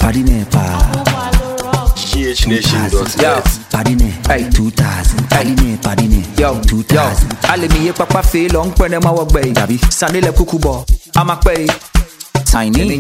GHNation.net. Padine, hey 2000. Padine, yo 2000. Ale mi ye papa fe long pene ma wo gbe dabi. Sane le kukubo. Ama pe. Tiny.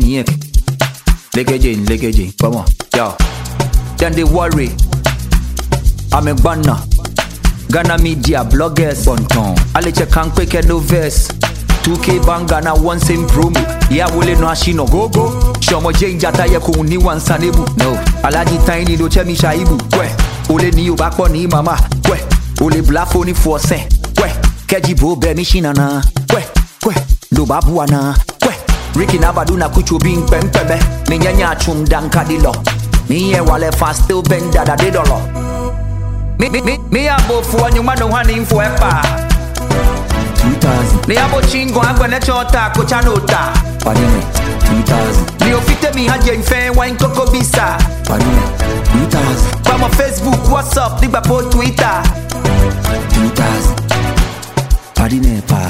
Legeje, come on, yo. Then they worry. I'm a banner. Ghana media bloggers. Bonton. Ale che kan kweke no verse. 2K banga na one same promo. Ya wole no ashino go. Shomo jenja ye ko ni wan sanebu. No. Alaji Tiny do che mi shaibu. Kwe. Ole ni obakpo ni mama. Kwe. Ole blafo ni force. Kwe. Keji bro be mi shinana. Kwe. Do babu ana. Kwe. Ricky Nabadu na kuchu bing pempebe. Mi nyanya chum danka dilo. Mi ye wale fast still bend dada de dolo. Mi abo fuwa nyuma no hani info epa. 2000. Ni abo chingo agwene chota kochanota. Padine, 2000. Ni ofite mi haje nfe wine koko bisa. Padine, 2000. Kwa my Facebook, WhatsApp, digba po Twitter. 2000. Padine pa.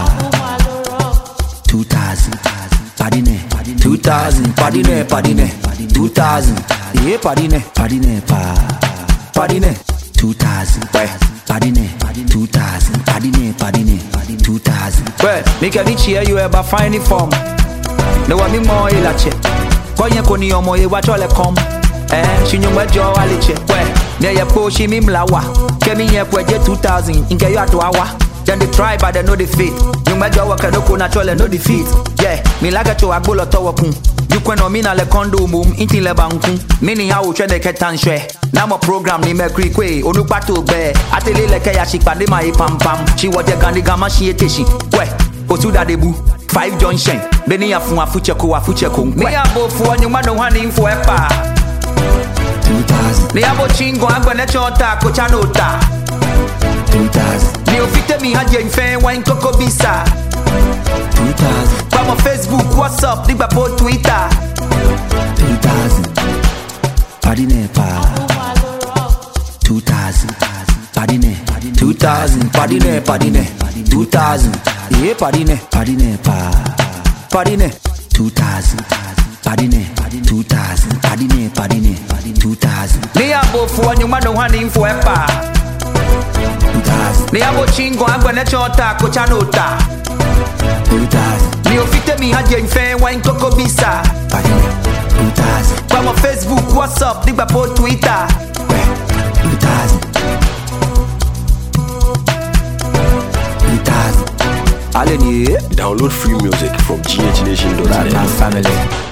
2000. Padine, 2000. Padine. 2000. Yeah, padine. Padine pa. Padine. 2000. Padine, 2000. Padine, 2000. Well, make a bitch here you ever find it from. No one me more ilache. Koye koni omo ye wachole kom. Shinyo mwejo aliche. Well, ne ye po shi mi mlawa. Kemi ye kweje 2000. Inke yo atuawa. Then they try but they know defeat. You mwejo waka no kuna chole no defeat. Yeah, mi laga cho agbolo towo kun. You kweno mi na le kondo mum inti le bankun. Mini ha wo twede ketanhwe. Na mo program ni mekri kwe onukpato be. Atele leke ya shikpade ma e pam pam. She wote gandi gama shi eteshi. We, otuda debu. 5 junction. Beni ya fu afucheko. Me abo fu anyuma no hani info epa. 2000. Ni abo chingo agwene chota kochanota. 2000. Ni ofite mi haje nfe wine koko bisa. 2000. Kwa mo Facebook, WhatsApp, digba po Twitter. 2000. Padine pa. 2000. Padine, 2000. Padine. 2000. Yeah, padine. Padine pa. Padine. 2000. Padine, 2000. Padine, 2000. Ni abo fu anyuma no hani info epa. 2000. Ni abo chingo agwene chota kochanota. 2000. Ni ofite mi haje nfe wine koko bisa. Padine, 2000. Kwa mo Facebook, WhatsApp, digba po Twitter. 2000. 2000. Ale ni Download free music from GHNation.net. Family.